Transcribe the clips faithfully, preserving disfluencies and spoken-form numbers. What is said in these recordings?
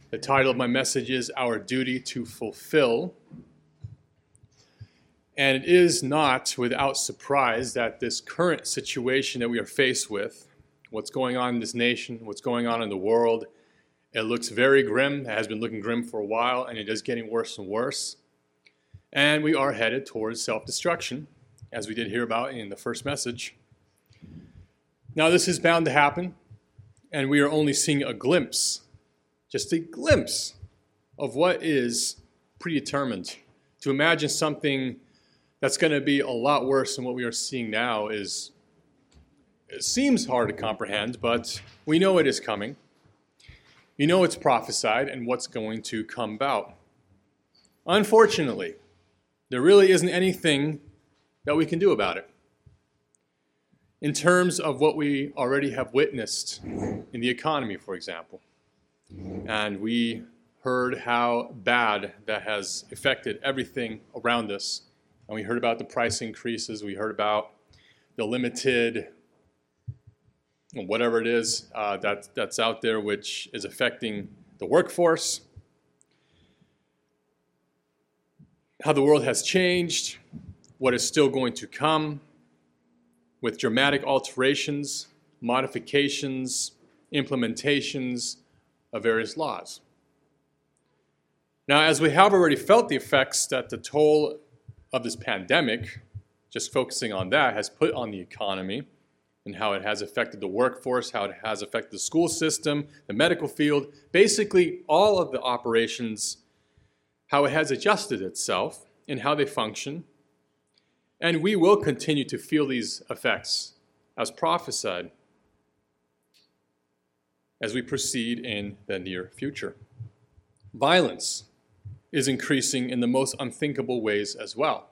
The title of my message is Our Duty to Fulfill. And it is not without surprise that this current situation that we are faced with, what's going on in this nation, what's going on in the world, it looks very grim. It has been looking grim for a while, and it is getting worse and worse. And we are headed towards self-destruction, as we did hear about in the first message. Now, this is bound to happen, and we are only seeing a glimpse, just a glimpse of what is predetermined. To imagine something that's going to be a lot worse than what we are seeing now is, it seems hard to comprehend, but we know it is coming. You know it's prophesied and what's going to come about. Unfortunately, there really isn't anything that we can do about it. In terms of what we already have witnessed in the economy, for example. And we heard how bad that has affected everything around us. And we heard about the price increases. We heard about the limited, whatever it is uh, that, that's out there, which is affecting the workforce. How the world has changed, what is still going to come, with dramatic alterations, modifications, implementations of various laws. Now, as we have already felt the effects that the toll of this pandemic, just focusing on that, has put on the economy and how it has affected the workforce, how it has affected the school system, the medical field, basically all of the operations, how it has adjusted itself and how they function. And we will continue to feel these effects as prophesied as we proceed in the near future. Violence is increasing in the most unthinkable ways as well.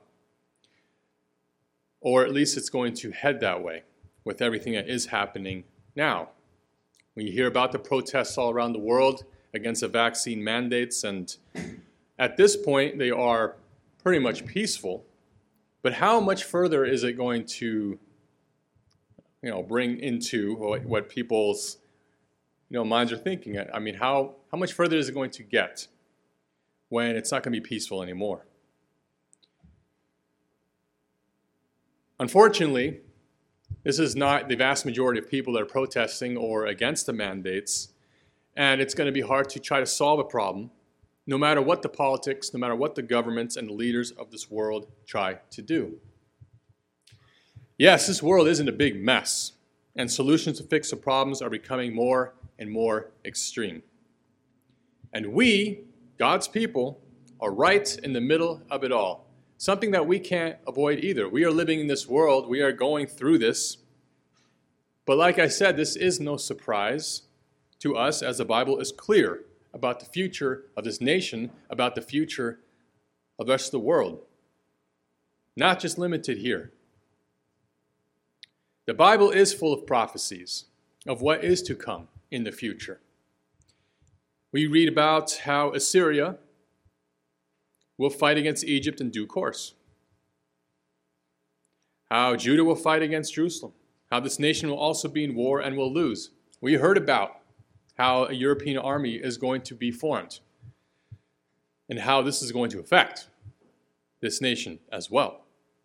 Or at least it's going to head that way with everything that is happening now. When you hear about the protests all around the world against the vaccine mandates, and at this point they are pretty much peaceful, but how much further is it going to, you know, bring into what, what people's, you know, minds are thinking? I mean, how, how much further is it going to get when it's not going to be peaceful anymore? Unfortunately, this is not the vast majority of people that are protesting or against the mandates, and it's going to be hard to try to solve a problem no matter what the politics, no matter what the governments and the leaders of this world try to do. Yes, this world is in a big mess, and solutions to fix the problems are becoming more and more extreme. And we, God's people, are right in the middle of it all. Something that we can't avoid either. We are living in this world. We are going through this. But like I said, this is no surprise to us, as the Bible is clear about the future of this nation, about the future of the rest of the world. Not just limited here. The Bible is full of prophecies of what is to come in the future. We read about how Assyria will fight against Egypt in due course. How Judah will fight against Jerusalem. How this nation will also be in war and will lose. We heard about how a European army is going to be formed and how this is going to affect this nation as well.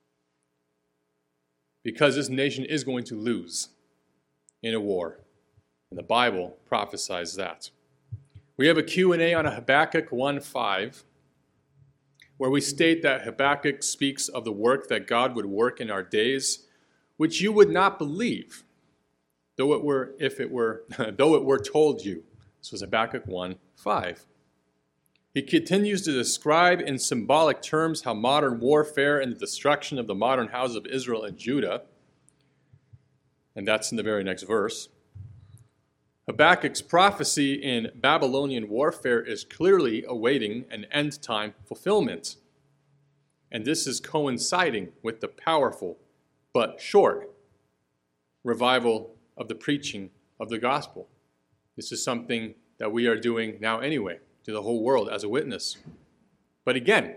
Because this nation is going to lose in a war. And the Bible prophesies that. We have a Q and A on Habakkuk one five, where we state that Habakkuk speaks of the work that God would work in our days, which you would not believe, though it were if it were though it were told you. This was Habakkuk one five. He continues to describe in symbolic terms how modern warfare and the destruction of the modern houses of Israel and Judah, and that's in the very next verse. Habakkuk's prophecy in Babylonian warfare is clearly awaiting an end-time fulfillment. And this is coinciding with the powerful but short revival of the preaching of the gospel. This is something that we are doing now anyway, to the whole world as a witness. But again,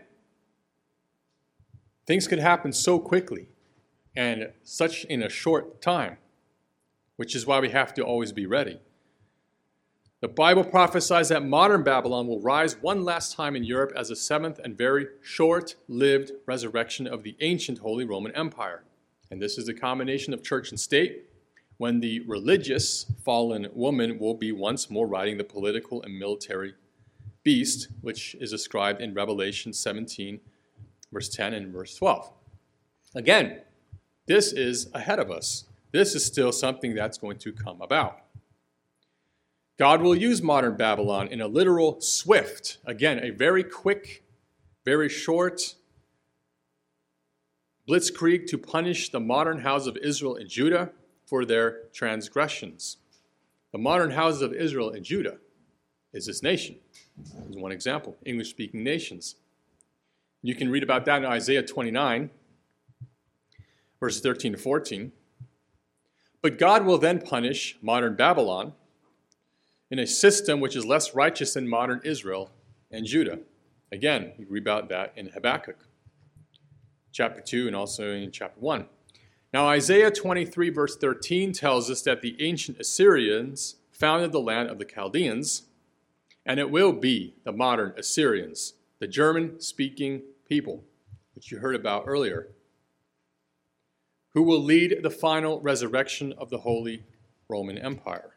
things could happen so quickly and such in a short time, which is why we have to always be ready. The Bible prophesies that modern Babylon will rise one last time in Europe as a seventh and very short-lived resurrection of the ancient Holy Roman Empire. And this is the combination of church and state, when the religious fallen woman will be once more riding the political and military beast, which is described in Revelation seventeen, verse ten and verse twelve. Again, this is ahead of us. This is still something that's going to come about. God will use modern Babylon in a literal swift, again, a very quick, very short blitzkrieg to punish the modern house of Israel and Judah for their transgressions. The modern houses of Israel and Judah is this nation. As one example, English-speaking nations. You can read about that in Isaiah twenty-nine, verses thirteen to fourteen. But God will then punish modern Babylon in a system which is less righteous than modern Israel and Judah. Again, you read about that in Habakkuk, chapter two, and also in chapter one. Now, Isaiah twenty-three, verse thirteen tells us that the ancient Assyrians founded the land of the Chaldeans, and it will be the modern Assyrians, the German-speaking people, which you heard about earlier, who will lead the final resurrection of the Holy Roman Empire.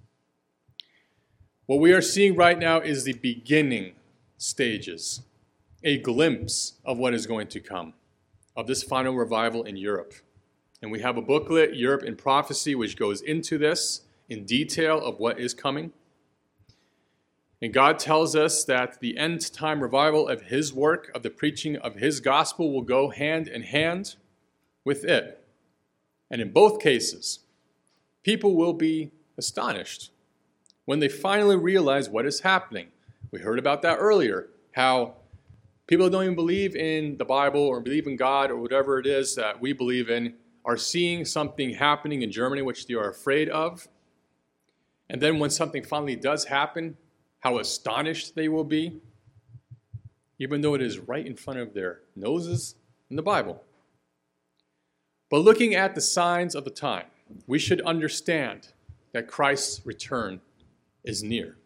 What we are seeing right now is the beginning stages, a glimpse of what is going to come, of this final revival in Europe. And we have a booklet, Europe in Prophecy, which goes into this in detail of what is coming. And God tells us that the end time revival of his work, of the preaching of his gospel, will go hand in hand with it. And in both cases, people will be astonished when they finally realize what is happening. We heard about that earlier, how people who don't even believe in the Bible or believe in God or whatever it is that we believe in are seeing something happening in Germany which they are afraid of. And then when something finally does happen, how astonished they will be, even though it is right in front of their noses in the Bible. But looking at the signs of the time, we should understand that Christ's return is near.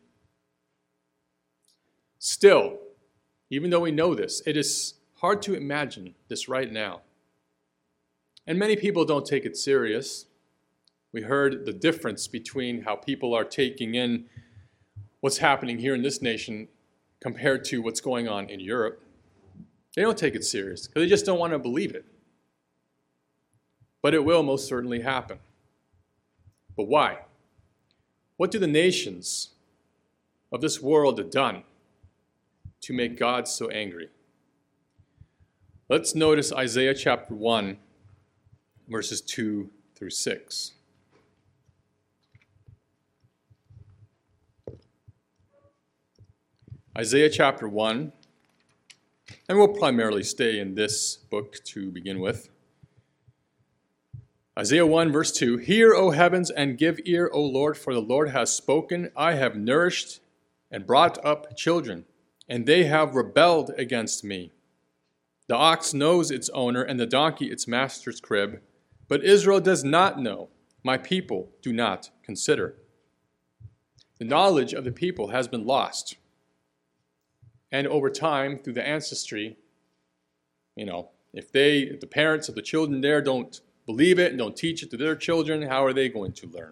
Still, even though we know this, it is hard to imagine this right now. And many people don't take it serious. We heard the difference between how people are taking in what's happening here in this nation compared to what's going on in Europe. They don't take it serious because they just don't want to believe it. But it will most certainly happen. But why? What do the nations of this world have done to make God so angry? Let's notice Isaiah chapter one, verses two through six. Isaiah chapter one, and we'll primarily stay in this book to begin with. Isaiah one, verse two, Hear, O heavens, and give ear, O Lord, for the Lord has spoken. I have nourished and brought up children, and they have rebelled against me. The ox knows its owner, and the donkey its master's crib, but Israel does not know. My people do not consider. The knowledge of the people has been lost. And over time, through the ancestry, you know, if they, if the parents of the children there don't believe it and don't teach it to their children, how are they going to learn?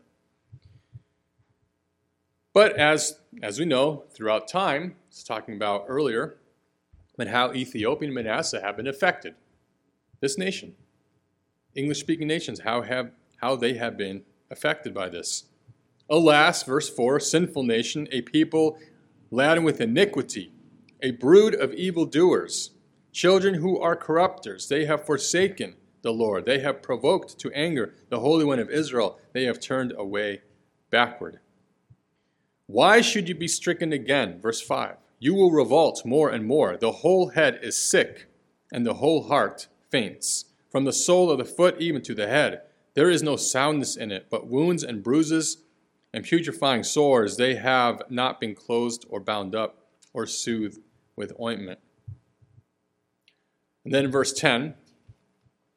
But as, as we know, throughout time, I was talking about earlier, but how Ethiopia and Manasseh have been affected. This nation, English-speaking nations, how have how they have been affected by this. Alas, verse four, sinful nation, a people laden with iniquity, a brood of evildoers, children who are corrupters. They have forsaken the Lord. They have provoked to anger the Holy One of Israel. They have turned away backward. Why should you be stricken again? Verse five. You will revolt more and more. The whole head is sick, and the whole heart faints. From the sole of the foot even to the head, there is no soundness in it, but wounds and bruises and putrefying sores. They have not been closed or bound up or soothed with ointment. And then in verse ten,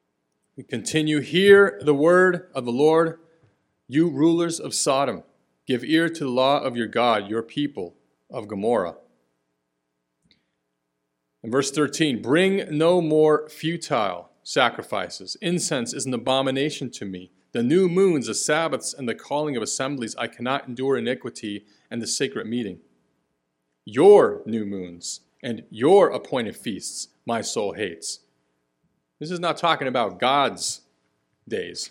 we continue, Hear the word of the Lord, you rulers of Sodom. Give ear to the law of your God, your people of Gomorrah. In verse thirteen, bring no more futile sacrifices. Incense is an abomination to me. The new moons, the Sabbaths, and the calling of assemblies, I cannot endure iniquity and the sacred meeting. Your new moons and your appointed feasts my soul hates. This is not talking about God's days.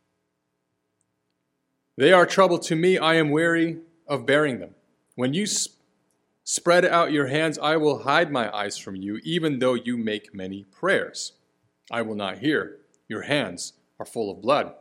They are trouble to me. I am weary of bearing them. When you sp- spread out your hands, I will hide my eyes from you, even though you make many prayers. I will not hear. Your hands are full of blood.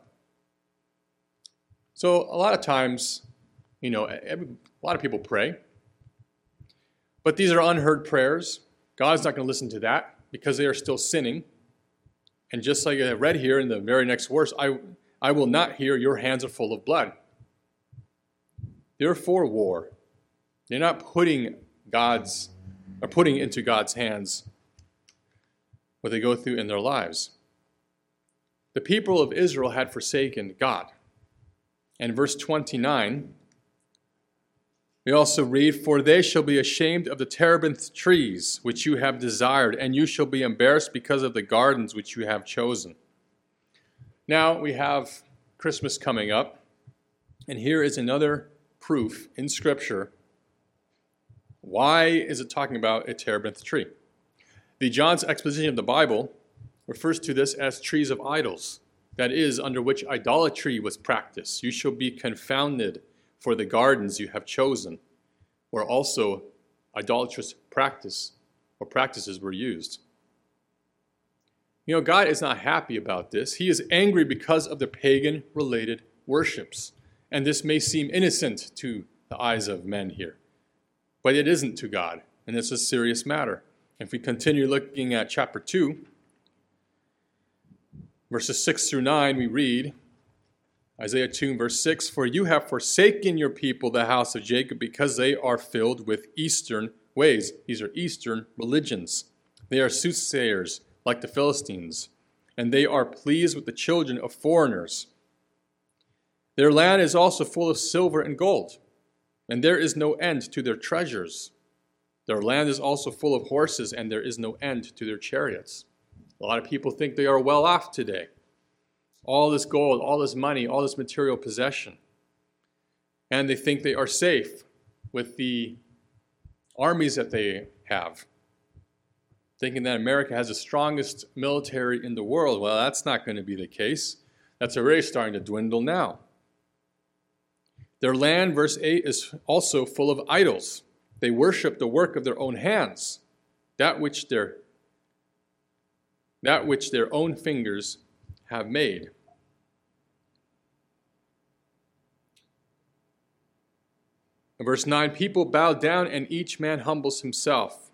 So a lot of times, you know, every, a lot of people pray. But these are unheard prayers. God's not going to listen to that because they are still sinning. And just like I read here in the very next verse, I, I will not hear, your hands are full of blood. They're for war. They're not putting God's, or putting into God's hands what they go through in their lives. The people of Israel had forsaken God. And verse twenty-nine, we also read, for they shall be ashamed of the terebinth trees which you have desired, and you shall be embarrassed because of the gardens which you have chosen. Now we have Christmas coming up, and here is another proof in Scripture. Why is it talking about a terebinth tree? The John's exposition of the Bible refers to this as trees of idols, that is, under which idolatry was practiced. You shall be confounded for the gardens you have chosen, where also idolatrous practice or practices were used. You know, God is not happy about this. He is angry because of the pagan-related worships. And this may seem innocent to the eyes of men here, but it isn't to God, and it's a serious matter. If we continue looking at chapter two, verses six through nine, we read, Isaiah two, verse six, for you have forsaken your people, the house of Jacob, because they are filled with eastern ways. These are eastern religions. They are soothsayers like the Philistines, and they are pleased with the children of foreigners. Their land is also full of silver and gold, and there is no end to their treasures. Their land is also full of horses, and there is no end to their chariots. A lot of people think they are well off today. All this gold, all this money, all this material possession. And they think they are safe with the armies that they have. Thinking that America has the strongest military in the world. Well, that's not going to be the case. That's already starting to dwindle now. Their land, verse eight, is also full of idols. They worship the work of their own hands, that which their, that which their own fingers have made. In verse nine, people bow down and each man humbles himself.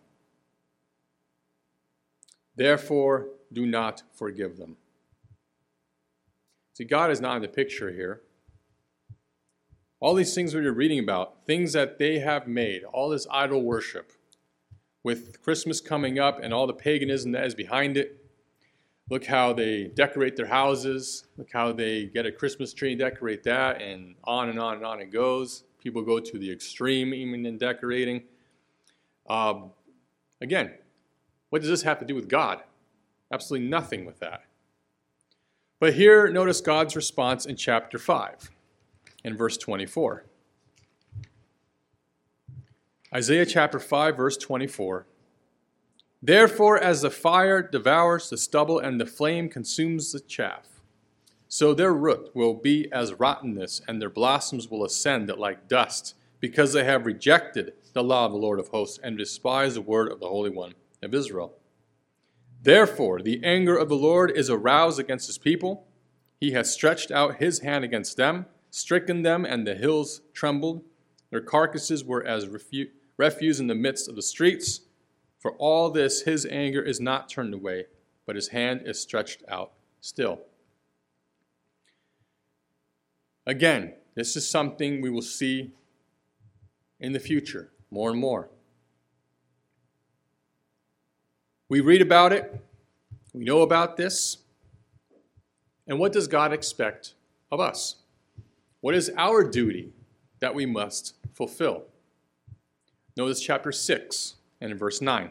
Therefore, do not forgive them. See, God is not in the picture here. All these things we are reading about, things that they have made, all this idol worship, with Christmas coming up and all the paganism that is behind it. Look how they decorate their houses. Look how they get a Christmas tree and decorate that, and on and on and on it goes. People go to the extreme even in decorating. Um, again, what does this have to do with God? Absolutely nothing with that. But here, notice God's response in chapter five. In verse twenty-four. Isaiah chapter five, verse twenty-four. Therefore, as the fire devours the stubble and the flame consumes the chaff, so their root will be as rottenness, and their blossoms will ascend like dust, because they have rejected the law of the Lord of hosts and despised the word of the Holy One of Israel. Therefore, the anger of the Lord is aroused against his people. He has stretched out his hand against them, stricken them, and the hills trembled. Their carcasses were as refu- refuse in the midst of the streets. For all this, his anger is not turned away, but his hand is stretched out still. Again, this is something we will see in the future more and more. We read about it. We know about this. And what does God expect of us? What is our duty that we must fulfill. Notice chapter six and in verse nine.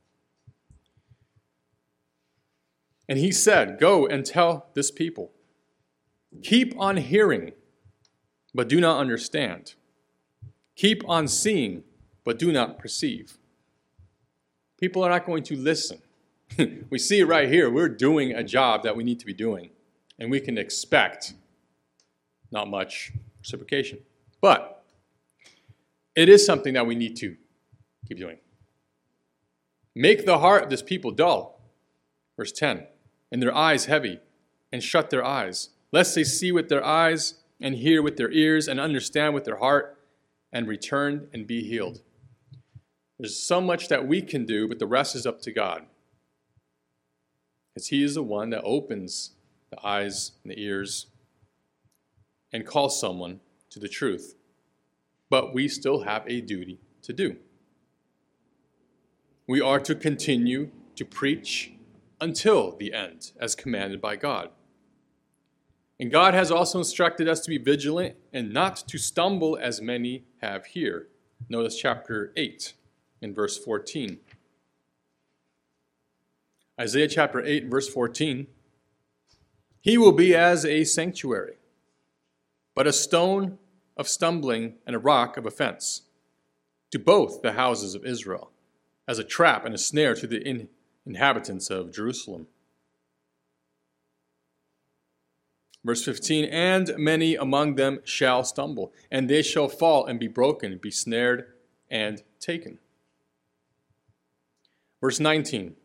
And he said, "Go and tell this people, keep on hearing, but do not understand. Keep on seeing, but do not perceive." People are not going to listen. We see it right here. We're doing a job that we need to be doing, and we can expect not much reciprocation. But it is something that we need to keep doing. Make the heart of this people dull. Verse ten. And their eyes heavy, and shut their eyes, lest they see with their eyes, and hear with their ears, and understand with their heart, and return and be healed. There's so much that we can do, but the rest is up to God. Because he is the one that opens the eyes and the ears and calls someone to the truth. But we still have a duty to do. We are to continue to preach until the end, as commanded by God. And God has also instructed us to be vigilant and not to stumble as many have here. Notice chapter eight in verse fourteen. Isaiah chapter eight, verse fourteen. He will be as a sanctuary, but a stone of stumbling and a rock of offense to both the houses of Israel, as a trap and a snare to the in- inhabitants of Jerusalem. Verse fifteen, and many among them shall stumble, and they shall fall and be broken, be snared and taken. Verse nineteen,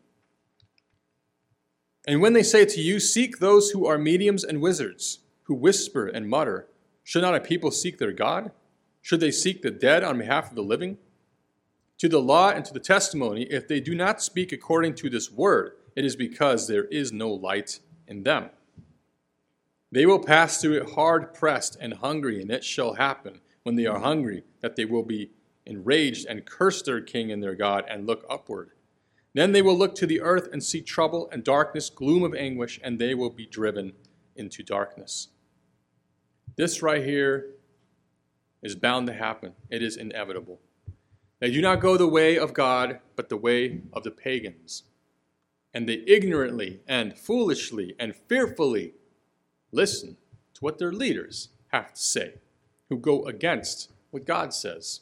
and when they say to you, seek those who are mediums and wizards, who whisper and mutter, should not a people seek their God? Should they seek the dead on behalf of the living? To the law and to the testimony, if they do not speak according to this word, it is because there is no light in them. They will pass through it hard-pressed and hungry, and it shall happen, when they are hungry, that they will be enraged and curse their king and their God, and look upward. Then they will look to the earth and see trouble and darkness, gloom of anguish, and they will be driven into darkness. This right here is bound to happen. It is inevitable. They do not go the way of God, but the way of the pagans. And they ignorantly and foolishly and fearfully listen to what their leaders have to say, who go against what God says.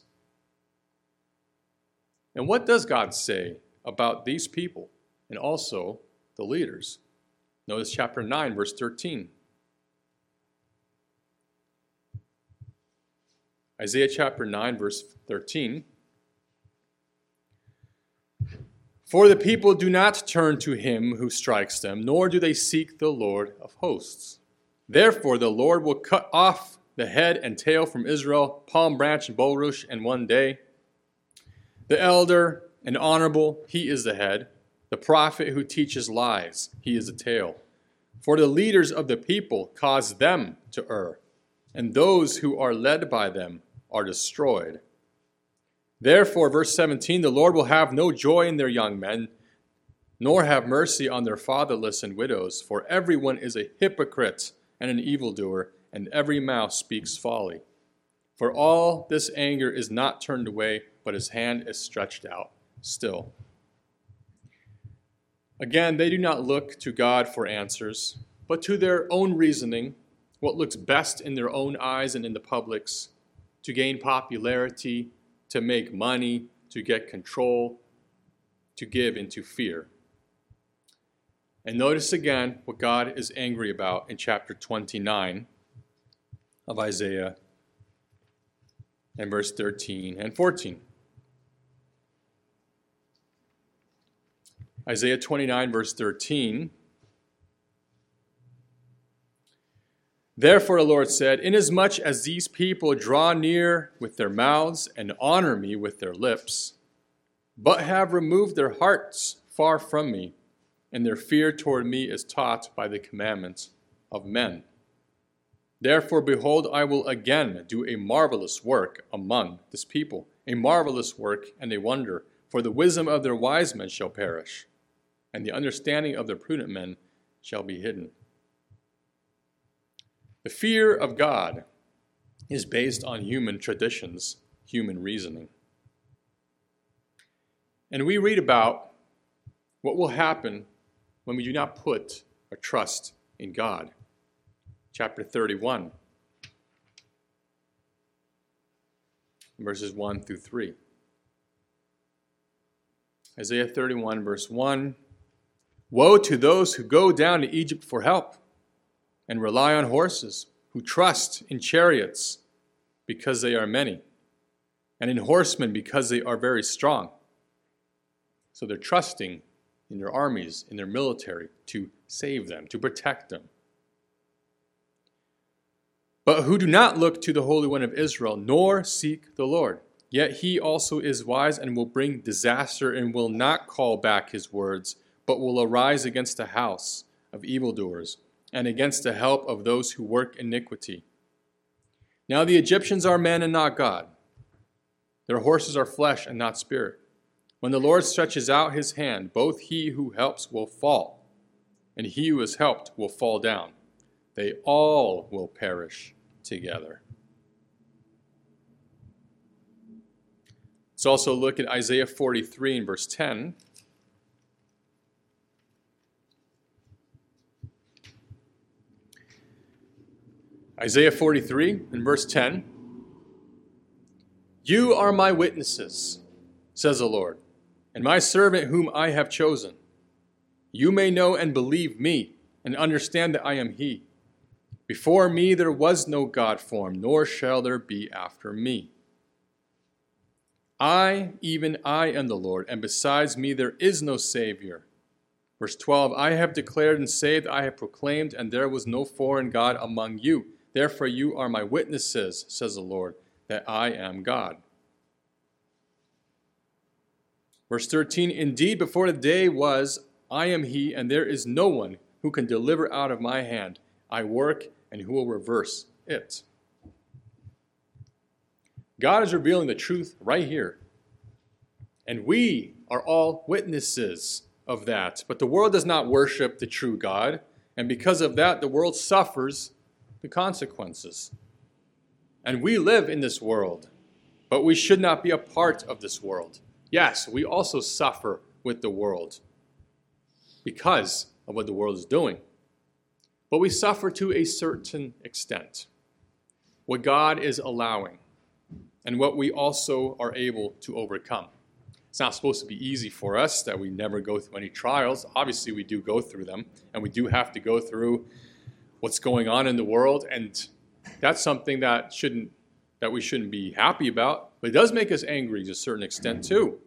And what does God say about these people and also the leaders? Notice chapter nine, verse thirteen. Isaiah chapter nine, verse thirteen. For the people do not turn to him who strikes them, nor do they seek the Lord of hosts. Therefore the Lord will cut off the head and tail from Israel, palm branch and bulrush in one day. The elder and honorable, he is the head. The prophet who teaches lies, he is the tail. For the leaders of the people cause them to err, and those who are led by them are destroyed. Therefore, verse seventeen, the Lord will have no joy in their young men, nor have mercy on their fatherless and widows, for everyone is a hypocrite and an evildoer, and every mouth speaks folly. For all this anger is not turned away, but his hand is stretched out still. Again, they do not look to God for answers, but to their own reasoning, what looks best in their own eyes and in the public's, to gain popularity, to make money, to get control, to give into fear. And notice again what God is angry about in chapter twenty-nine of Isaiah and verse thirteen and fourteen. Isaiah twenty-nine, verse thirteen. Therefore the Lord said, inasmuch as these people draw near with their mouths and honor me with their lips, but have removed their hearts far from me, and their fear toward me is taught by the commandments of men. Therefore, behold, I will again do a marvelous work among this people, a marvelous work and a wonder, for the wisdom of their wise men shall perish, and the understanding of their prudent men shall be hidden. The fear of God is based on human traditions, human reasoning. And we read about what will happen when we do not put our trust in God. Chapter thirty-one, verses one through three. Isaiah thirty-one, verse one. Woe to those who go down to Egypt for help and rely on horses, who trust in chariots because they are many, and in horsemen because they are very strong. So they're trusting in their armies, in their military, to save them, to protect them. But who do not look to the Holy One of Israel, nor seek the Lord. Yet he also is wise and will bring disaster and will not call back his words, but will arise against the house of evildoers and against the help of those who work iniquity. Now the Egyptians are men and not God. Their horses are flesh and not spirit. When the Lord stretches out his hand, both he who helps will fall, and he who is helped will fall down. They all will perish together. Let's also look at Isaiah forty-three and verse ten. Isaiah forty-three and verse ten. You are my witnesses, says the Lord, and my servant whom I have chosen. You may know and believe me, and understand that I am he. Before me there was no God formed, nor shall there be after me. I, even I, am the Lord, and besides me there is no Savior. Verse twelve, I have declared and saved, I have proclaimed, and there was no foreign God among you. Therefore you are my witnesses, says the Lord, that I am God. Verse thirteen, indeed before the day was, I am he, and there is no one who can deliver out of my hand. I work, and who will reverse it? God is revealing the truth right here. And we are all witnesses of that. But the world does not worship the true God, and because of that, the world suffers the consequences. And we live in this world, but we should not be a part of this world. Yes, we also suffer with the world because of what the world is doing. But we suffer to a certain extent. What God is allowing, and what we also are able to overcome. It's not supposed to be easy for us that we never go through any trials. Obviously, we do go through them, and we do have to go through what's going on in the world, and that's something that shouldn't that we shouldn't be happy about, but it does make us angry to a certain extent too.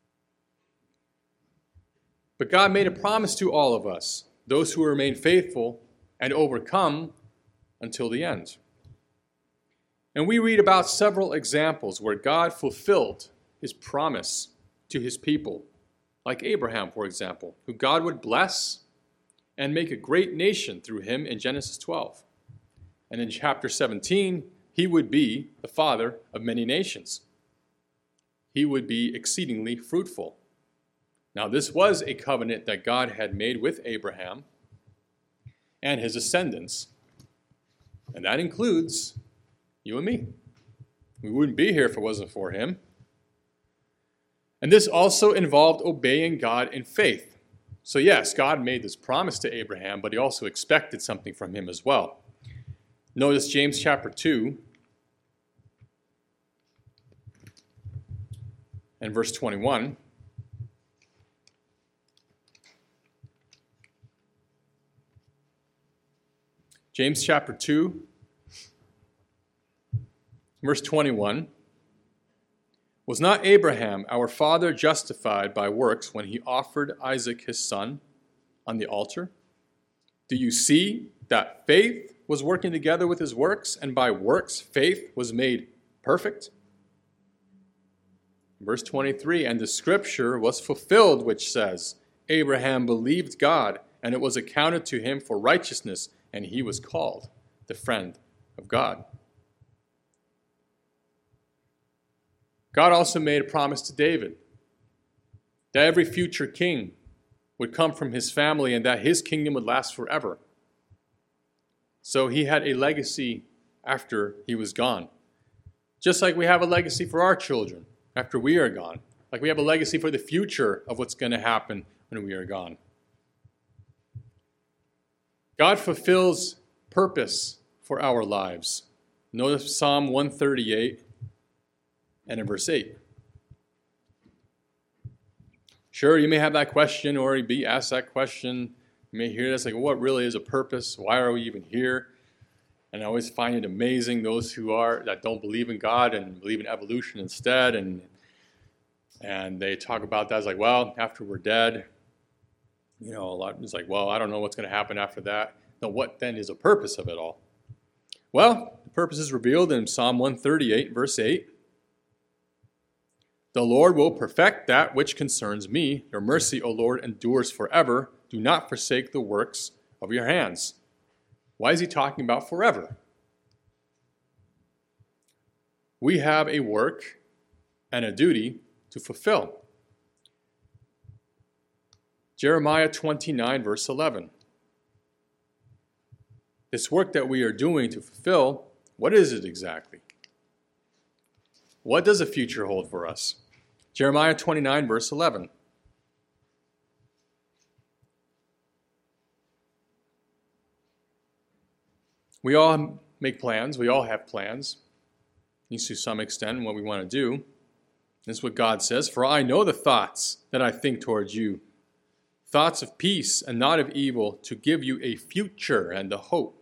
But God made a promise to all of us, those who remain faithful and overcome until the end. And we read about several examples where God fulfilled his promise to his people, like Abraham, for example, who God would bless and make a great nation through him in Genesis twelve. And in chapter seventeen, he would be the father of many nations. He would be exceedingly fruitful. Now, this was a covenant that God had made with Abraham and his descendants, and that includes you and me. We wouldn't be here if it wasn't for him. And this also involved obeying God in faith. So yes, God made this promise to Abraham, but he also expected something from him as well. Notice James chapter two and verse twenty-one. James chapter two, verse twenty-one. Was not Abraham, our father, justified by works when he offered Isaac his son on the altar? Do you see that faith was working together with his works, and by works faith was made perfect? Verse twenty-three, and the scripture was fulfilled, which says, Abraham believed God, and it was accounted to him for righteousness, and he was called the friend of God. God also made a promise to David that every future king would come from his family and that his kingdom would last forever. So he had a legacy after he was gone. Just like we have a legacy for our children after we are gone. Like we have a legacy for the future of what's going to happen when we are gone. God fulfills purpose for our lives. Notice Psalm one thirty-eight and in verse eight. Sure, you may have that question or be asked that question. You may hear this like, what really is a purpose? Why are we even here? And I always find it amazing those who are that don't believe in God and believe in evolution instead, and and they talk about that as like, well, after we're dead, you know, a lot is like, well, I don't know what's going to happen after that. Now, what then is the purpose of it all? Well, the purpose is revealed in Psalm one thirty-eight, verse eight. The Lord will perfect that which concerns me. Your mercy, O Lord, endures forever. Do not forsake the works of your hands. Why is he talking about forever? We have a work and a duty to fulfill. Jeremiah twenty-nine, verse eleven. This work that we are doing to fulfill, what is it exactly? What does the future hold for us? Jeremiah twenty-nine, verse eleven. We all make plans. We all have plans. At least to some extent, what we want to do. This is what God says. For I know the thoughts that I think towards you. Thoughts of peace and not of evil, to give you a future and a hope.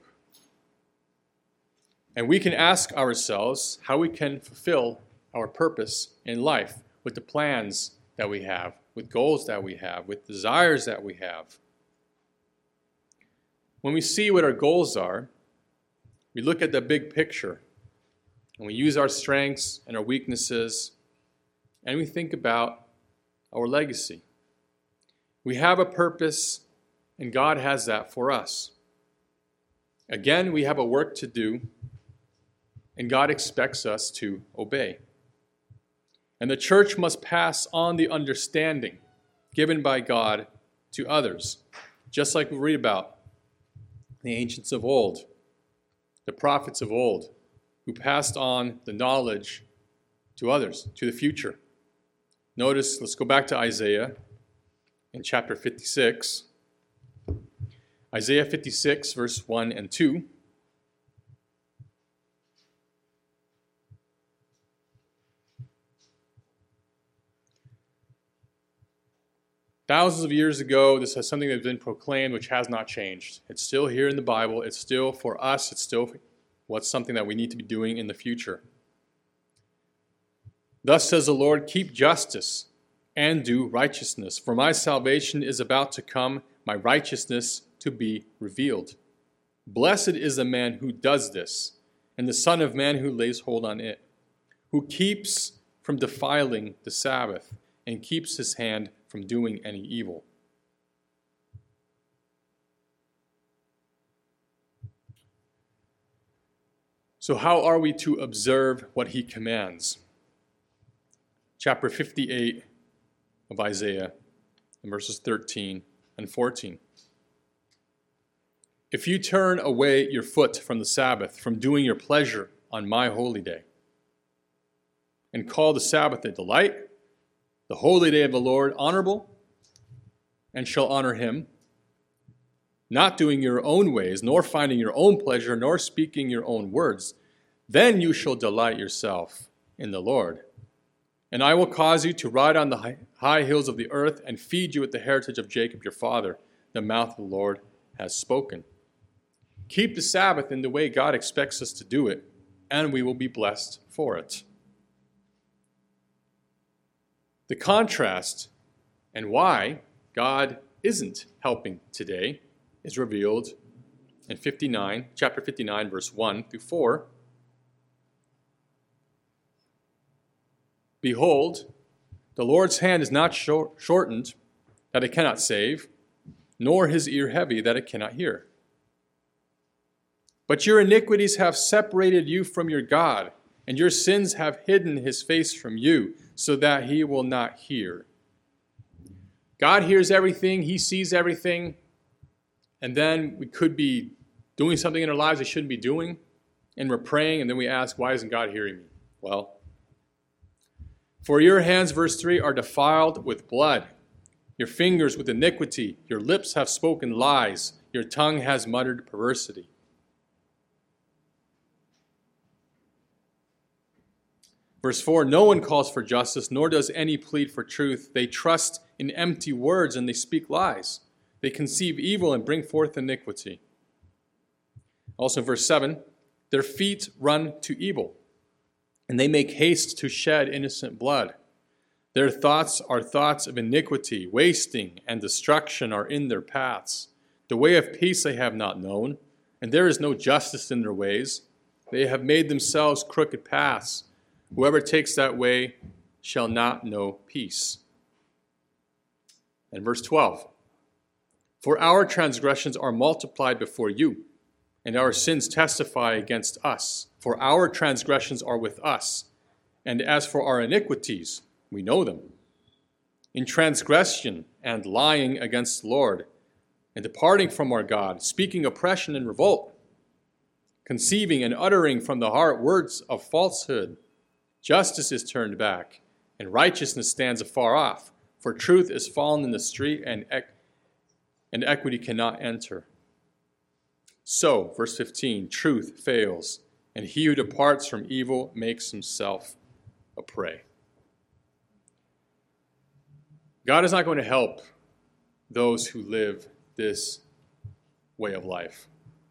And we can ask ourselves how we can fulfill our purpose in life with the plans that we have, with goals that we have, with desires that we have. When we see what our goals are, we look at the big picture, and we use our strengths and our weaknesses, and we think about our legacy. We have a purpose, and God has that for us. Again, we have a work to do, and God expects us to obey. And the church must pass on the understanding given by God to others, just like we read about the ancients of old, the prophets of old, who passed on the knowledge to others, to the future. Notice, let's go back to Isaiah in chapter fifty-six. Isaiah fifty-six, verse one and two. Thousands of years ago, this is something that's been proclaimed which has not changed. It's still here in the Bible. It's still for us. It's still what's something that we need to be doing in the future. Thus says the Lord, keep justice and do righteousness, for my salvation is about to come, my righteousness to be revealed. Blessed is the man who does this, and the Son of Man who lays hold on it, who keeps from defiling the Sabbath, and keeps his hand from doing any evil. So how are we to observe what he commands? Chapter fifty-eight of Isaiah, in verses thirteen and fourteen. If you turn away your foot from the Sabbath, from doing your pleasure on my holy day, and call the Sabbath a delight, the holy day of the Lord honorable, and shall honor him, not doing your own ways, nor finding your own pleasure, nor speaking your own words, then you shall delight yourself in the Lord. And I will cause you to ride on the high hills of the earth and feed you with the heritage of Jacob your father. The mouth of the Lord has spoken. Keep the Sabbath in the way God expects us to do it, and we will be blessed for it. The contrast and why God isn't helping today is revealed in fifty-nine, chapter fifty-nine, verse one through four. Behold, the Lord's hand is not short, shortened, that it cannot save, nor his ear heavy, that it cannot hear. But your iniquities have separated you from your God, and your sins have hidden his face from you, so that he will not hear. God hears everything, he sees everything, and then we could be doing something in our lives we shouldn't be doing, and we're praying, and then we ask, why isn't God hearing me? Well, for your hands, verse three, are defiled with blood, your fingers with iniquity, your lips have spoken lies, your tongue has muttered perversity. Verse four, no one calls for justice, nor does any plead for truth. They trust in empty words and they speak lies. They conceive evil and bring forth iniquity. Also verse seven, their feet run to evil, and they make haste to shed innocent blood. Their thoughts are thoughts of iniquity, wasting and destruction are in their paths. The way of peace they have not known, and there is no justice in their ways. They have made themselves crooked paths. Whoever takes that way shall not know peace. And verse twelve, for our transgressions are multiplied before you, and our sins testify against us. For our transgressions are with us, and as for our iniquities, we know them. In transgression and lying against the Lord, and departing from our God, speaking oppression and revolt, conceiving and uttering from the heart words of falsehood, justice is turned back, and righteousness stands afar off. For truth is fallen in the street, and, equ- and equity cannot enter. So, verse fifteen, truth fails, and he who departs from evil makes himself a prey. God is not going to help those who live this way of life.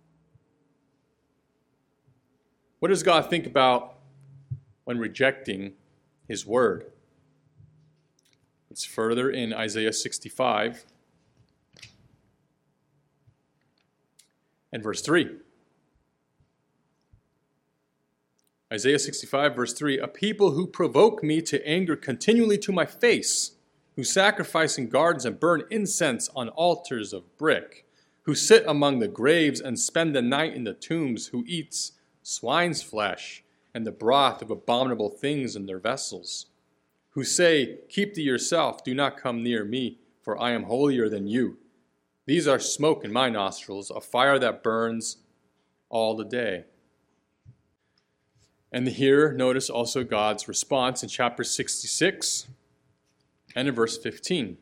What does God think about when rejecting his word? It's further in Isaiah sixty-five and verse three. Isaiah sixty-five, verse three, a people who provoke me to anger continually to my face, who sacrifice in gardens and burn incense on altars of brick, who sit among the graves and spend the night in the tombs, who eats swine's flesh and the broth of abominable things in their vessels, who say, keep to yourself, do not come near me, for I am holier than you. These are smoke in my nostrils, a fire that burns all the day. And here, notice also God's response in chapter sixty-six and in verse fifteen.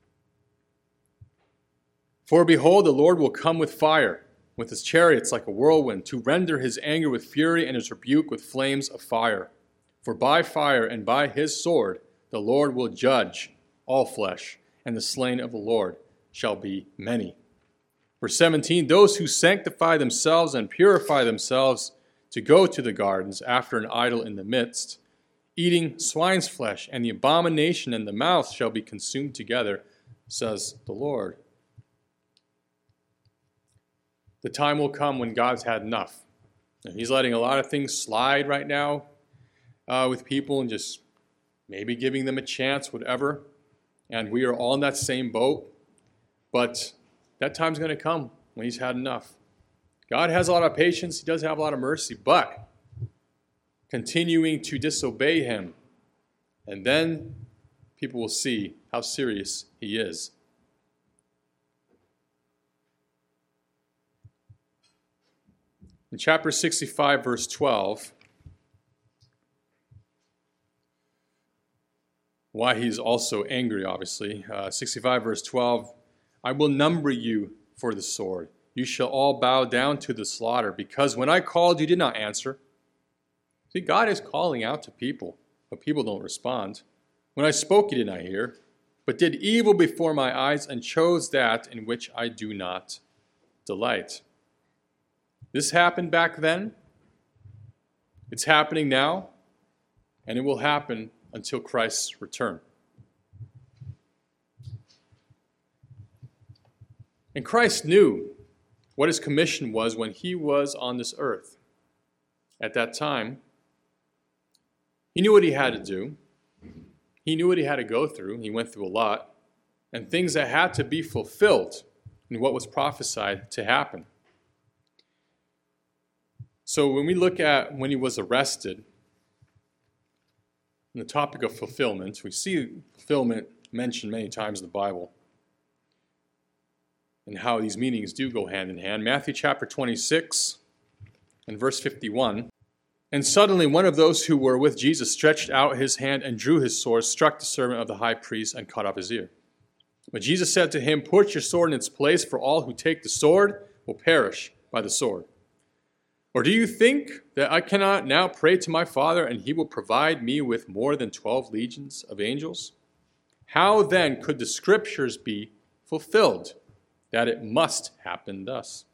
For behold, the Lord will come with fire, with his chariots like a whirlwind, to render his anger with fury and his rebuke with flames of fire. For by fire and by his sword the Lord will judge all flesh, and the slain of the Lord shall be many. Verse seventeen, those who sanctify themselves and purify themselves to go to the gardens after an idol in the midst, eating swine's flesh, and the abomination in the mouth shall be consumed together, says the Lord. The time will come when God's had enough. And he's letting a lot of things slide right now uh, with people and just maybe giving them a chance, whatever. And we are all in that same boat. But that time's going to come when he's had enough. God has a lot of patience. He does have a lot of mercy. But continuing to disobey him, and then people will see how serious he is. In chapter sixty-five, verse twelve, why he's also angry, obviously. Uh, sixty-five, verse twelve, I will number you for the sword. You shall all bow down to the slaughter, because when I called, you did not answer. See, God is calling out to people, but people don't respond. When I spoke, you did not hear, but did evil before my eyes and chose that in which I do not delight. This happened back then. It's happening now, and it will happen until Christ's return. And Christ knew what his commission was when he was on this earth. At that time, he knew what he had to do. He knew what he had to go through. He went through a lot. And things that had to be fulfilled in what was prophesied to happen. So when we look at when he was arrested, on the topic of fulfillment, we see fulfillment mentioned many times in the Bible, and how these meanings do go hand in hand. Matthew chapter twenty-six and verse fifty-one. And suddenly one of those who were with Jesus stretched out his hand and drew his sword, struck the servant of the high priest, and cut off his ear. But Jesus said to him, "Put your sword in its place, for all who take the sword will perish by the sword. Or do you think that I cannot now pray to my Father, and he will provide me with more than twelve legions of angels? How then could the scriptures be fulfilled, that it must happen thus?"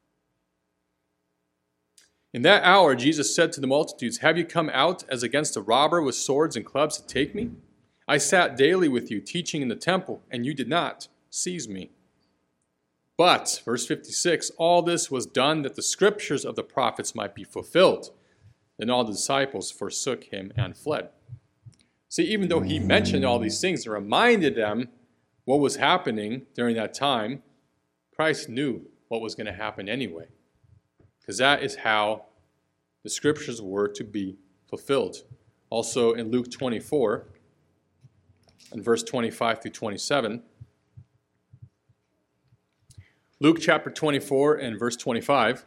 In that hour, Jesus said to the multitudes, "Have you come out as against a robber with swords and clubs to take me? I sat daily with you, teaching in the temple, and you did not seize me. But," verse fifty-six, "all this was done that the scriptures of the prophets might be fulfilled." Then all the disciples forsook him and fled. See, even though he mentioned all these things and reminded them what was happening during that time, Christ knew what was going to happen anyway. Because that is how the scriptures were to be fulfilled. Also in Luke twenty-four, and verse twenty-five through twenty-seven. Luke chapter twenty-four and verse twenty-five.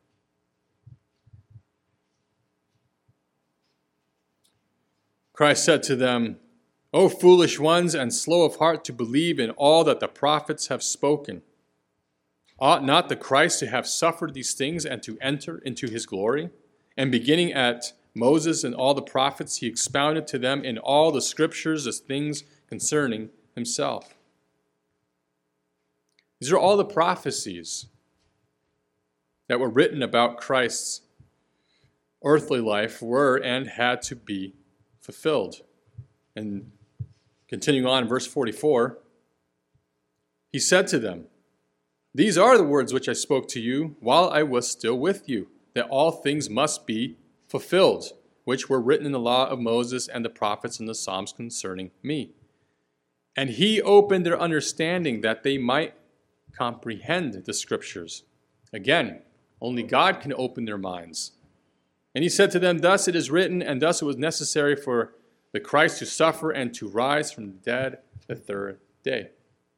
Christ said to them, "O foolish ones, and slow of heart to believe in all that the prophets have spoken. Ought not the Christ to have suffered these things and to enter into his glory?" And beginning at Moses and all the prophets, he expounded to them in all the scriptures the things concerning himself. These are all the prophecies that were written about Christ's earthly life were and had to be fulfilled. And continuing on in verse forty-four, he said to them, "These are the words which I spoke to you while I was still with you, that all things must be fulfilled, which were written in the law of Moses and the prophets and the Psalms concerning me." And he opened their understanding that they might comprehend the scriptures. Again, only God can open their minds. And he said to them, "Thus it is written, and thus it was necessary for the Christ to suffer and to rise from the dead the third day."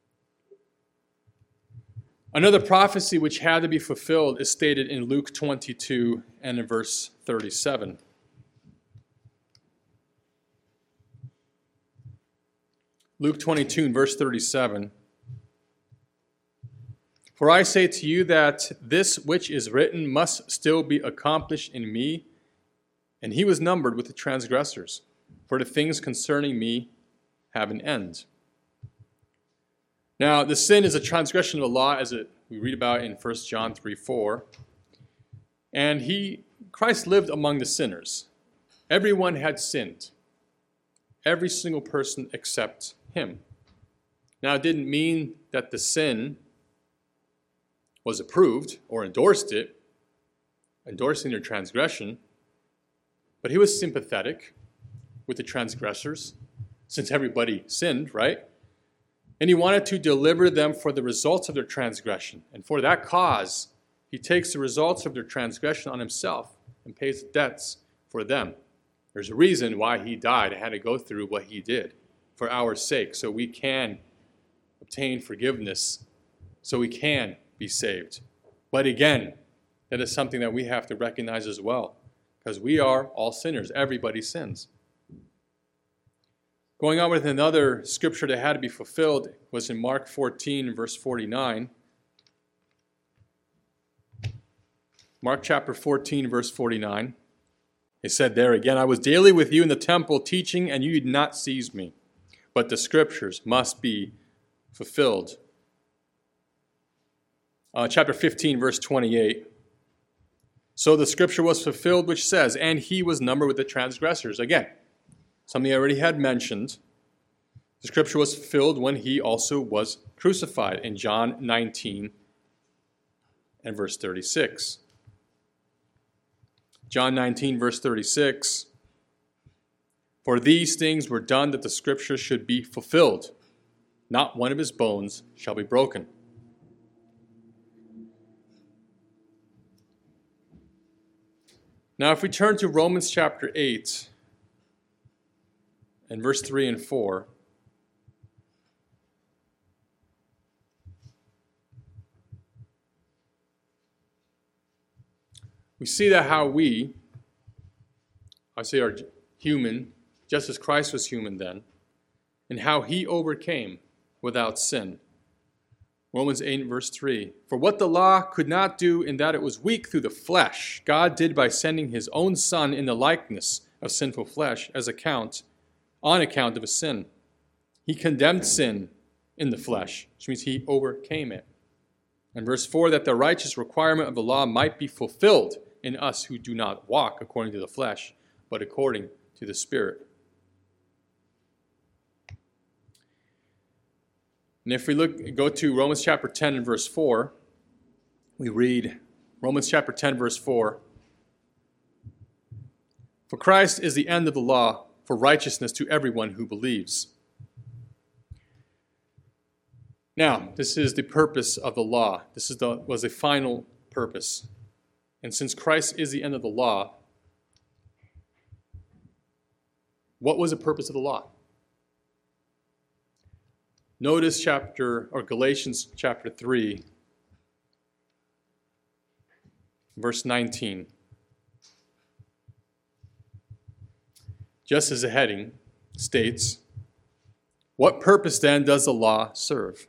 Another prophecy which had to be fulfilled is stated in Luke twenty-two and in verse thirty-seven. Luke twenty-two and verse thirty-seven. "For I say to you that this which is written must still be accomplished in me, and he was numbered with the transgressors, for the things concerning me have an end." Now, the sin is a transgression of the law, as it, we read about in First John three four. And he, Christ lived among the sinners. Everyone had sinned. Every single person except him. Now, it didn't mean that the sin was approved or endorsed it, endorsing their transgression, but he was sympathetic with the transgressors, since everybody sinned, right? And he wanted to deliver them for the results of their transgression. And for that cause, he takes the results of their transgression on himself and pays the debts for them. There's a reason why he died and had to go through what he did for our sake, so we can obtain forgiveness, so we can be saved. But again, that is something that we have to recognize as well, because we are all sinners. Everybody sins. Going on with another scripture that had to be fulfilled was in Mark fourteen, verse forty-nine. Mark chapter fourteen, verse forty-nine. It said there again, "I was daily with you in the temple teaching, and you did not seize me. But the scriptures must be fulfilled." Uh, chapter fifteen, verse twenty-eight. "So the scripture was fulfilled which says, and he was numbered with the transgressors." Again, something I already had mentioned. The scripture was fulfilled when he also was crucified in John nineteen and verse thirty-six. John nineteen, verse thirty-six. "For these things were done that the scripture should be fulfilled. Not one of his bones shall be broken." Now, if we turn to Romans chapter eight and verse three and four, we see that how we I say are human, just as Christ was human then, and how he overcame without sin. Romans eight, verse three. For what the law could not do in that it was weak through the flesh, God did by sending his own Son in the likeness of sinful flesh as account, on account of a sin. He condemned sin in the flesh, which means he overcame it. And verse four, that the righteous requirement of the law might be fulfilled in us who do not walk according to the flesh, but according to the Spirit. And if we look, go to Romans chapter ten and verse four, we read Romans chapter ten, verse four. For Christ is the end of the law for righteousness to everyone who believes. Now, this is the purpose of the law. This is the, was the final purpose. And since Christ is the end of the law, what was the purpose of the law? Notice chapter, or Galatians chapter three, verse nineteen. Just as the heading states, what purpose then does the law serve?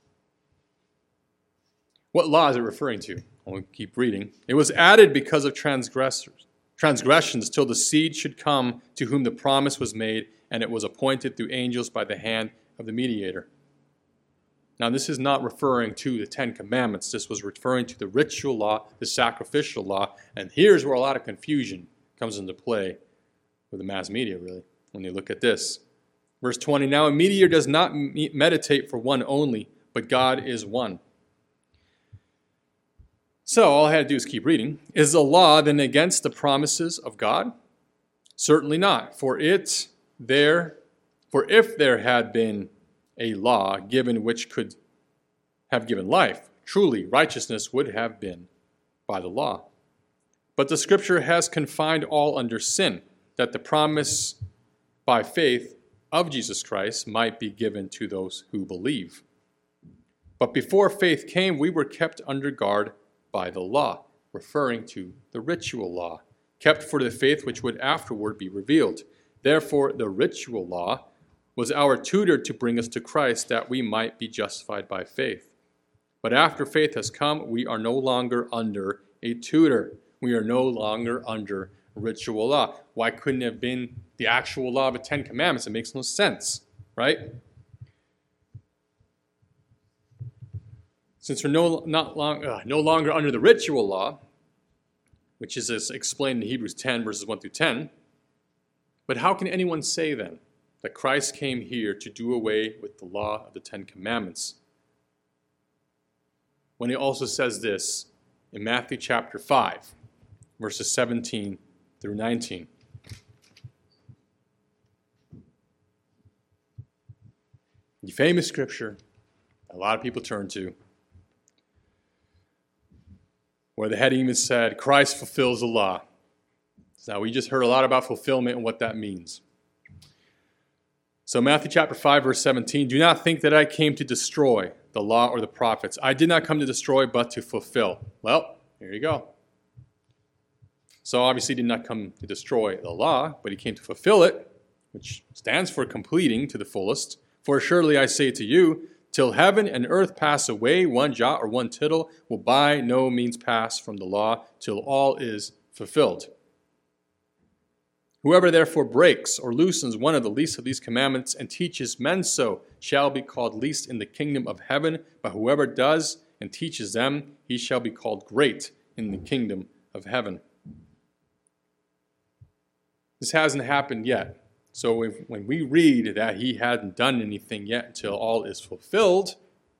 What law is it referring to? I'll keep reading. It was added because of transgressors, transgressions till the seed should come to whom the promise was made, and it was appointed through angels by the hand of the mediator. Now, this is not referring to the Ten Commandments. This was referring to the ritual law, the sacrificial law. And here's where a lot of confusion comes into play with the mass media, really, when they look at this. Verse twenty, now a mediator does not meditate for one only, but God is one. So all I had to do is keep reading. Is the law then against the promises of God? Certainly not. For it there, for if there had been a law given which could have given life, truly righteousness would have been by the law. But the Scripture has confined all under sin, that the promise by faith of Jesus Christ might be given to those who believe. But before faith came, we were kept under guard by the law, referring to the ritual law, kept for the faith which would afterward be revealed. Therefore, the ritual law was our tutor to bring us to Christ, that we might be justified by faith. But after faith has come, we are no longer under a tutor. We are no longer under ritual law. Why couldn't it have been the actual law of the Ten Commandments? It makes no sense, right? Since we're no, not long, uh, no longer under the ritual law, which is as explained in Hebrews ten, verses one through ten, but how can anyone say then that Christ came here to do away with the law of the Ten Commandments, when he also says this in Matthew chapter five, verses seventeen through nineteen. The famous scripture a lot of people turn to, where the heading even said, Christ fulfills the law. So we just heard a lot about fulfillment and what that means. So Matthew chapter five, verse seventeen, do not think that I came to destroy the law or the prophets. I did not come to destroy, but to fulfill. Well, here you go. So obviously he did not come to destroy the law, but he came to fulfill it, which stands for completing to the fullest. For surely I say to you, till heaven and earth pass away, one jot or one tittle will by no means pass from the law till all is fulfilled. Whoever therefore breaks or loosens one of the least of these commandments and teaches men so shall be called least in the kingdom of heaven, but whoever does and teaches them, he shall be called great in the kingdom of heaven. This hasn't happened yet. So if, when we read that he hadn't done anything yet until all is fulfilled,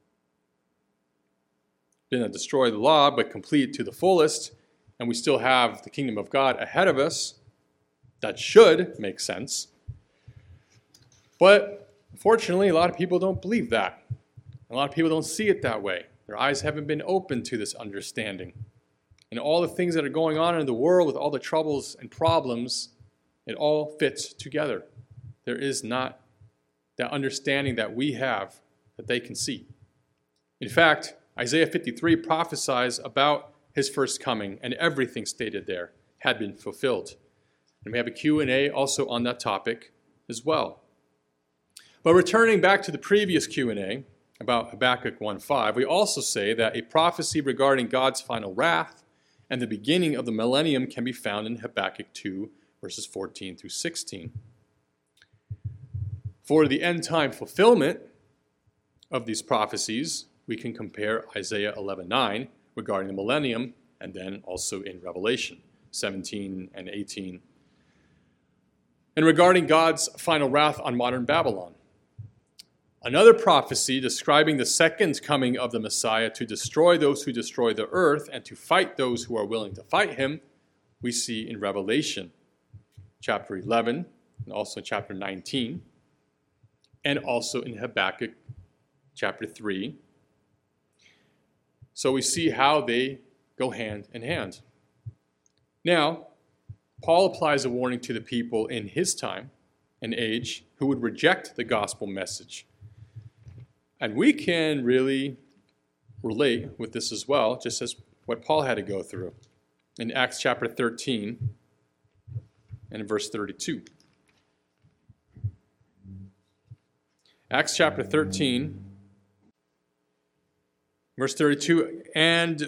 didn't destroy the law, but complete to the fullest, and we still have the kingdom of God ahead of us, that should make sense. But unfortunately, a lot of people don't believe that. A lot of people don't see it that way. Their eyes haven't been open to this understanding. And all the things that are going on in the world with all the troubles and problems, it all fits together. There is not that understanding that we have that they can see. In fact, Isaiah fifty-three prophesies about his first coming, and everything stated there had been fulfilled. And we have a Q and A also on that topic as well. But returning back to the previous Q and A about Habakkuk one five, we also say that a prophecy regarding God's final wrath and the beginning of the millennium can be found in Habakkuk two, verses fourteen through sixteen. For the end-time fulfillment of these prophecies, we can compare Isaiah eleven nine regarding the millennium, and then also in Revelation seventeen and eighteen. And regarding God's final wrath on modern Babylon, another prophecy describing the second coming of the Messiah to destroy those who destroy the earth and to fight those who are willing to fight him, we see in Revelation chapter eleven and also chapter nineteen, and also in Habakkuk chapter three. So we see how they go hand in hand. Now, Paul applies a warning to the people in his time and age who would reject the gospel message. And we can really relate with this as well, just as what Paul had to go through in Acts chapter thirteen and in verse thirty-two. Acts chapter thirteen, verse thirty-two, and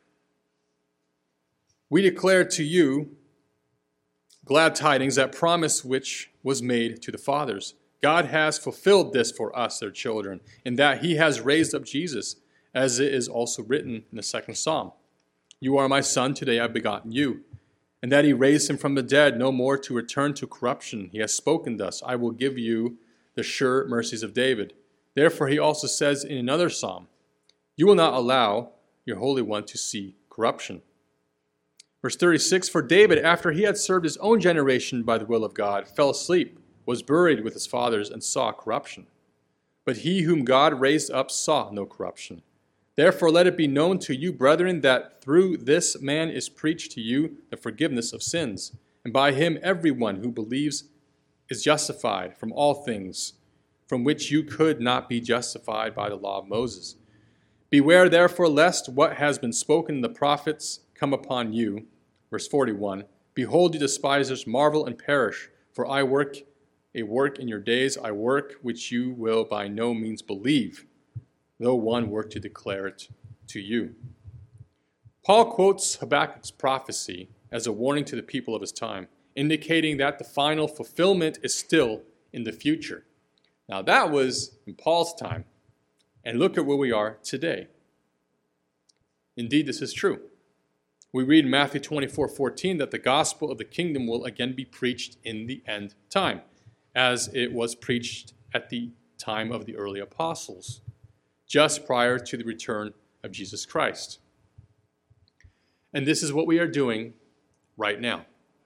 we declare to you glad tidings, that promise which was made to the fathers. God has fulfilled this for us, their children, in that he has raised up Jesus, as it is also written in the second psalm. You are my son, today I have begotten you. And that he raised him from the dead, no more to return to corruption. He has spoken thus, I will give you the sure mercies of David. Therefore he also says in another psalm, you will not allow your Holy One to see corruption. Verse thirty-six, for David, after he had served his own generation by the will of God, fell asleep, was buried with his fathers, and saw corruption. But he whom God raised up saw no corruption. Therefore let it be known to you, brethren, that through this man is preached to you the forgiveness of sins, and by him everyone who believes is justified from all things, from which you could not be justified by the law of Moses. Beware therefore lest what has been spoken in the prophets come upon you. Verse forty-one, behold, you despisers marvel and perish, for I work a work in your days, I work which you will by no means believe, though one were to declare it to you. Paul quotes Habakkuk's prophecy as a warning to the people of his time, indicating that the final fulfillment is still in the future. Now that was in Paul's time, and look at where we are today. Indeed, this is true. We read in Matthew twenty-four fourteen that the gospel of the kingdom will again be preached in the end time, as it was preached at the time of the early apostles, just prior to the return of Jesus Christ. And this is what we are doing right now.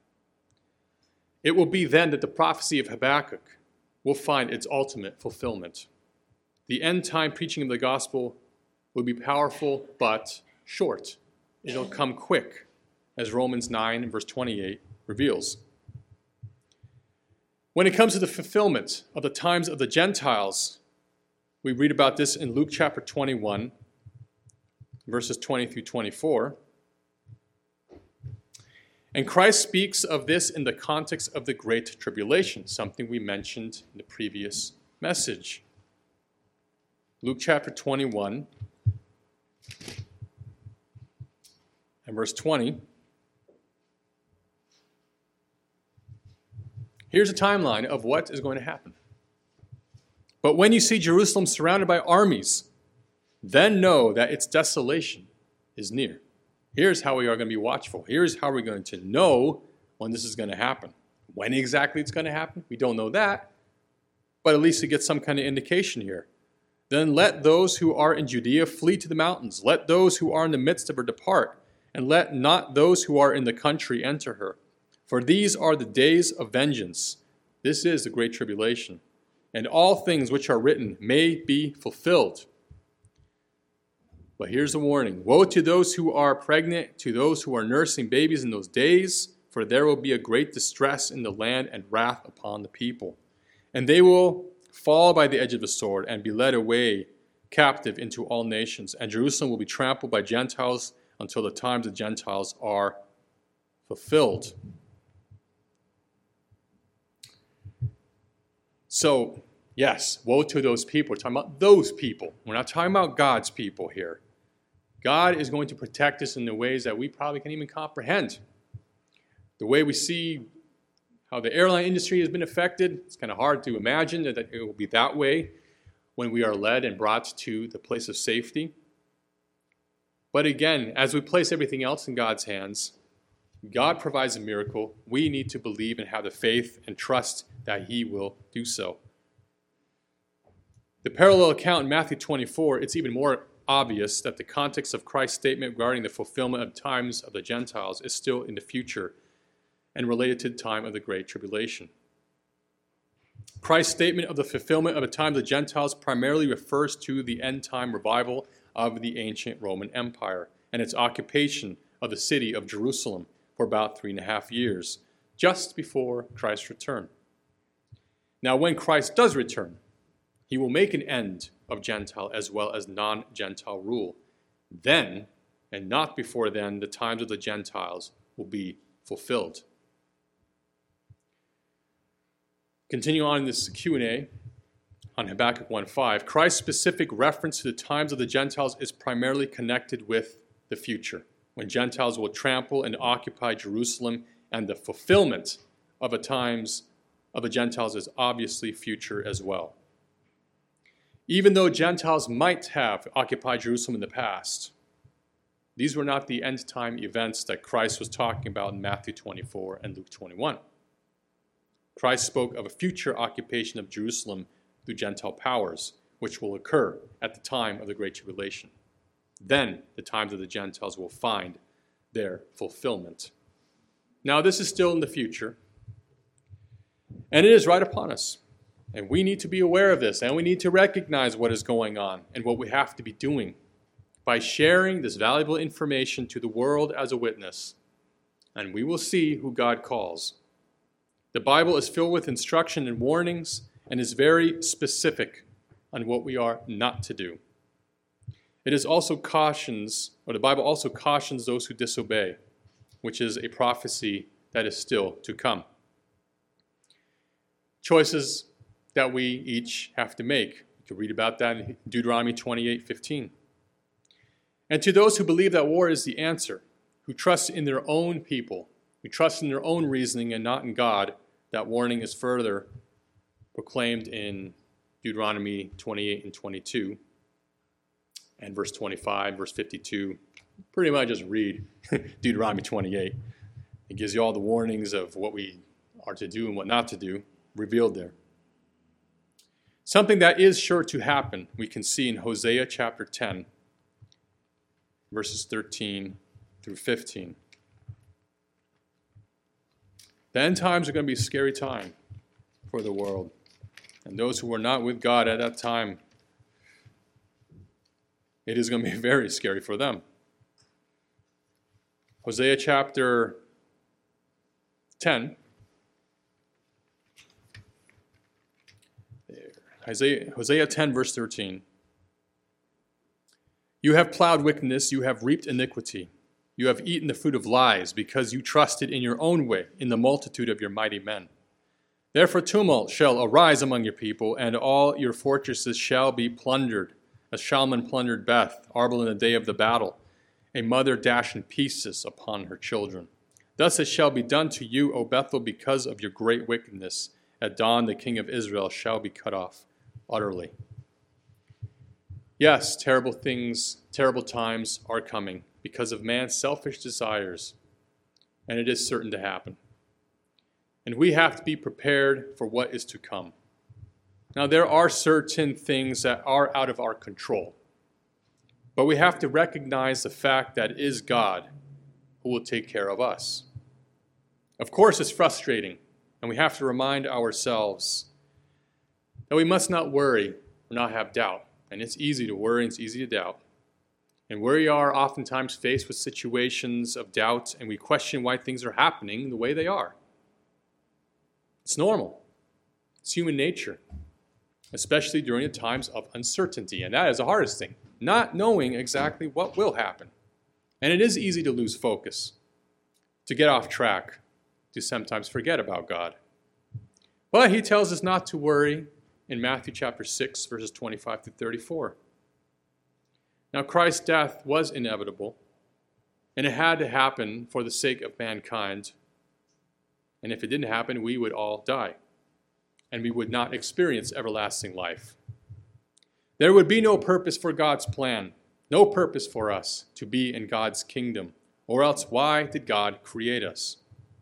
It will be then that the prophecy of Habakkuk will find its ultimate fulfillment. The end time preaching of the gospel will be powerful but short. It'll come quick, as Romans nine verse twenty-eight reveals. When it comes to the fulfillment of the times of the Gentiles, we read about this in Luke chapter twenty-one, verses twenty through twenty-four. And Christ speaks of this in the context of the Great Tribulation, something we mentioned in the previous message. Luke chapter twenty-one and verse twenty. Here's a timeline of what is going to happen. But when you see Jerusalem surrounded by armies, then know that its desolation is near. Here's how we are going to be watchful. Here's how we're going to know when this is going to happen. When exactly it's going to happen, we don't know that, but at least we get some kind of indication here. Then let those who are in Judea flee to the mountains. Let those who are in the midst of her depart, and let not those who are in the country enter her. For these are the days of vengeance. This is the great tribulation. And all things which are written may be fulfilled. But here's a warning. Woe to those who are pregnant, to those who are nursing babies in those days, for there will be a great distress in the land and wrath upon the people. And they will fall by the edge of the sword and be led away captive into all nations. And Jerusalem will be trampled by Gentiles until the times of Gentiles are fulfilled. So, yes, woe to those people. We're talking about those people. We're not talking about God's people here. God is going to protect us in the ways that we probably can't even comprehend. The way we see how the airline industry has been affected, it's kind of hard to imagine that it will be that way when we are led and brought to the place of safety. But again, as we place everything else in God's hands, God provides a miracle. We need to believe and have the faith and trust that He will do so. The parallel account in Matthew twenty-four, it's even more obvious that the context of Christ's statement regarding the fulfillment of times of the Gentiles is still in the future and related to the time of the Great Tribulation. Christ's statement of the fulfillment of the time of the Gentiles primarily refers to the end-time revival of the ancient Roman Empire and its occupation of the city of Jerusalem for about three and a half years, just before Christ's return. Now, when Christ does return, He will make an end of Gentile as well as non-Gentile rule. Then, and not before then, the times of the Gentiles will be fulfilled. Continue on in this Q and A on Habakkuk one five. Christ's specific reference to the times of the Gentiles is primarily connected with the future, when Gentiles will trample and occupy Jerusalem, and the fulfillment of the times of the Gentiles is obviously future as well. Even though Gentiles might have occupied Jerusalem in the past, these were not the end-time events that Christ was talking about in Matthew twenty-four and Luke twenty-one. Christ spoke of a future occupation of Jerusalem through Gentile powers, which will occur at the time of the Great Tribulation. Then the times of the Gentiles will find their fulfillment. Now, this is still in the future, and it is right upon us. And we need to be aware of this, and we need to recognize what is going on and what we have to be doing by sharing this valuable information to the world as a witness. And we will see who God calls. The Bible is filled with instruction and warnings and is very specific on what we are not to do. It is also cautions, or the Bible also cautions those who disobey, which is a prophecy that is still to come. Choices that we each have to make. You can read about that in Deuteronomy twenty-eight fifteen. And to those who believe that war is the answer, who trust in their own people, who trust in their own reasoning and not in God, that warning is further proclaimed in Deuteronomy twenty-eight and twenty-two. And verse twenty-five, verse fifty-two. Pretty much just read Deuteronomy twenty-eight. It gives you all the warnings of what we are to do and what not to do, revealed there. Something that is sure to happen, we can see in Hosea chapter ten, verses thirteen through fifteen. The end times are going to be a scary time for the world. And those who are not with God at that time, it is going to be very scary for them. Hosea chapter ten. Hosea, Hosea ten, verse thirteen. You have plowed wickedness, you have reaped iniquity. You have eaten the fruit of lies, because you trusted in your own way, in the multitude of your mighty men. Therefore tumult shall arise among your people, and all your fortresses shall be plundered, as Shalman plundered Beth, Arbel in the day of the battle, a mother dashed in pieces upon her children. Thus it shall be done to you, O Bethel, because of your great wickedness. At dawn the king of Israel shall be cut off utterly. Yes, terrible things, terrible times are coming because of man's selfish desires, and it is certain to happen. And we have to be prepared for what is to come. Now, there are certain things that are out of our control, but we have to recognize the fact that it is God who will take care of us. Of course, it's frustrating, and we have to remind ourselves that we must not worry or not have doubt. And it's easy to worry and it's easy to doubt. And we are oftentimes faced with situations of doubt, and we question why things are happening the way they are. It's normal. It's human nature, especially during the times of uncertainty. And that is the hardest thing, not knowing exactly what will happen. And it is easy to lose focus, to get off track, to sometimes forget about God. But he tells us not to worry in Matthew chapter six, verses twenty-five to thirty-four. Now, Christ's death was inevitable, and it had to happen for the sake of mankind. And if it didn't happen, we would all die, and we would not experience everlasting life. There would be no purpose for God's plan, no purpose for us to be in God's kingdom, or else why did God create us?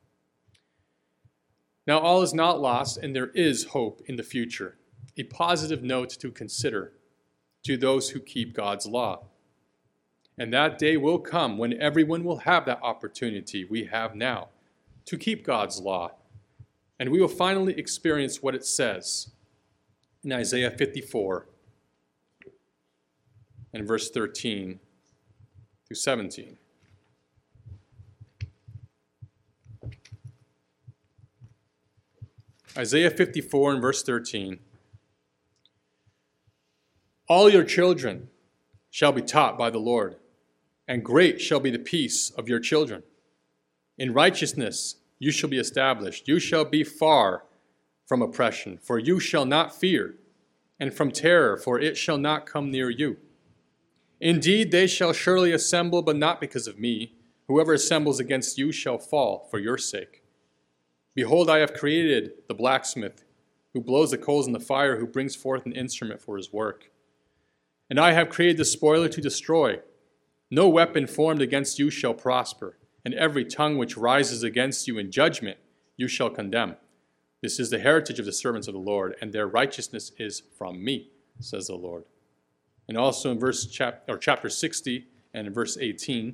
Now, all is not lost, and there is hope in the future, a positive note to consider to those who keep God's law. And that day will come when everyone will have that opportunity we have now to keep God's law. And we will finally experience what it says in Isaiah fifty-four and verse thirteen through seventeen. Isaiah fifty-four and verse thirteen. All your children shall be taught by the Lord, and great shall be the peace of your children. In righteousness you shall be established. You shall be far from oppression, for you shall not fear, and from terror, for it shall not come near you. Indeed, they shall surely assemble, but not because of me. Whoever assembles against you shall fall for your sake. Behold, I have created the blacksmith, who blows the coals in the fire, who brings forth an instrument for his work. And I have created the spoiler to destroy. No weapon formed against you shall prosper, and every tongue which rises against you in judgment you shall condemn. This is the heritage of the servants of the Lord, and their righteousness is from me, says the Lord. And also in verse chap- or chapter sixty and in verse eighteen,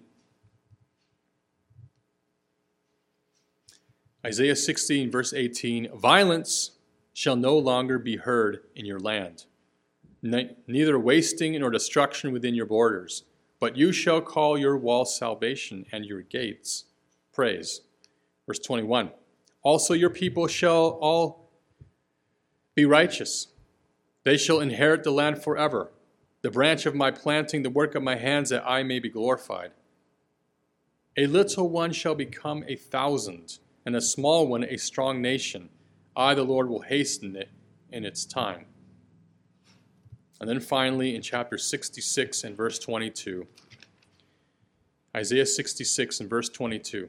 Isaiah sixteen, verse eighteen, violence shall no longer be heard in your land, ne- neither wasting nor destruction within your borders. But you shall call your walls salvation and your gates praise. Verse twenty-one, also your people shall all be righteous. They shall inherit the land forever, the branch of my planting, the work of my hands, that I may be glorified. A little one shall become a thousand, and a small one a strong nation. I, the Lord, will hasten it in its time. And then finally in chapter sixty-six and verse twenty-two, Isaiah sixty-six and verse twenty-two.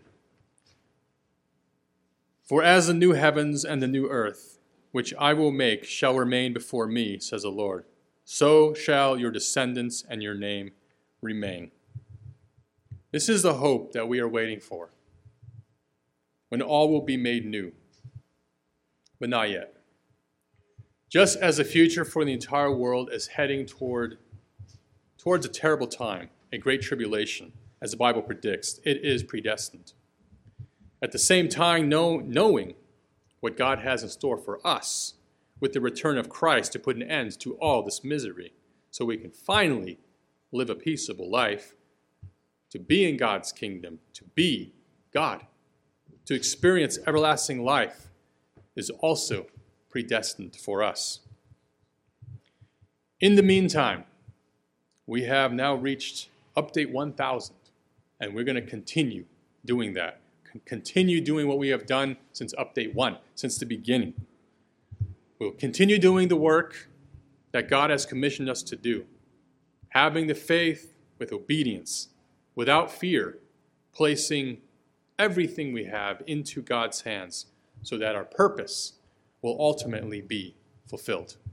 For as the new heavens and the new earth, which I will make, shall remain before me, says the Lord, so shall your descendants and your name remain. This is the hope that we are waiting for, when all will be made new. But not yet. Just as the future for the entire world is heading toward towards a terrible time, a great tribulation, as the Bible predicts, it is predestined. At the same time, know, knowing what God has in store for us with the return of Christ to put an end to all this misery, so we can finally live a peaceable life, to be in God's kingdom, to be God, to experience everlasting life, is also predestined for us. In the meantime, we have now reached update one thousand, and we're going to continue doing that. C- continue doing what we have done since update one, since the beginning. We'll continue doing the work that God has commissioned us to do, having the faith with obedience, without fear, placing everything we have into God's hands so that our purpose will ultimately be fulfilled.